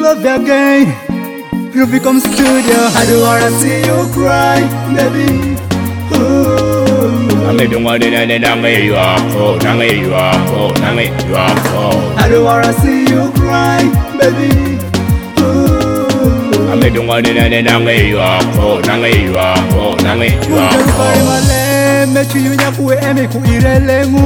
love you again. Ruby come studio. I don't wanna see you cry, baby. I'm the one that I made you up for. I made you up for. I made you up for. I don't wanna see you cry, baby. I'm the one that I made you up for. I made you up for. I made you up for. Mechu yunya kuwe eme kuire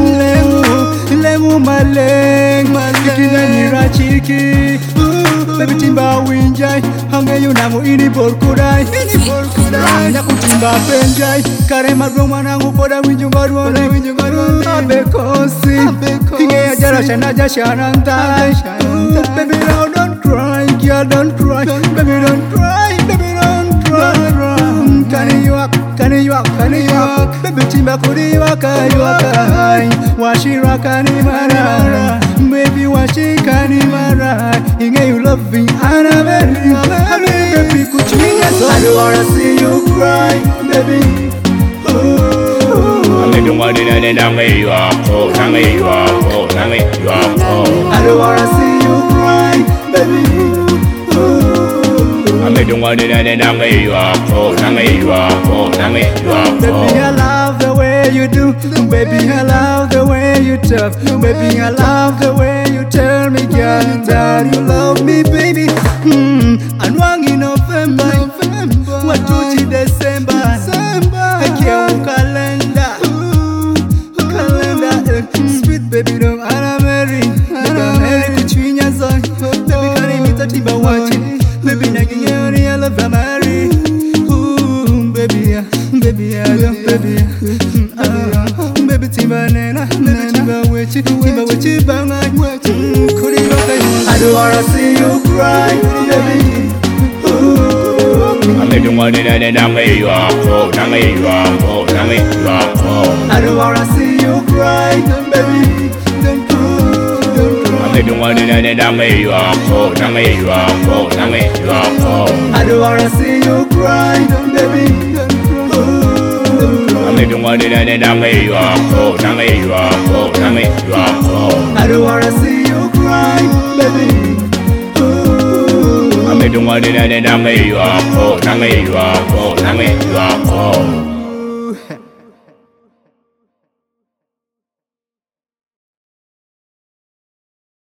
lengu maleng ikina nyira chiki baby timba winjai hange yunamu ini borkurai na kutimba penjai kare madroma nangu poda winjungarwana abe kosi inge ajara shana jashana ndai baby now don't cry girl don't cry baby don't cry baby don't cry Can you walk, baby timba kuri wakai Washira kani mara, baby washikani mara Inge you love me, baby kuchinya so I don't wanna see you cry, baby I'm the one that I made you up for. I made you up for. I made you up for. I don't wanna see you cry, baby I'm the one that I made you up for. I made you up for. I made you up for. Baby, I love the way you do. Baby, I love the way you talk. Baby, I love the way you tell me, girl, that you love me, baby. Anwangi November, watuchi December. Ekia calendar, sweet baby, don't Mary. Mary kuchinya zoi. Baby, karimita timba wachi. Baby, nagiyoni I love you, Mary. Baby, I love baby. Baby, timba nena, timba wechi banga. I don't wanna see you cry, baby. I'm the one that I made you up for. I made you up for. I made you up for. I don't wanna see you cry, baby. I'm the one that I made you up for. I made you up for. I made you up for. I don't wanna see you cry, baby. I'm the one that I made you up for. I made you up for. I made you up for. I don't wanna see you cry, baby. I'm the one that I made you up for. I made you up for. I made you up for.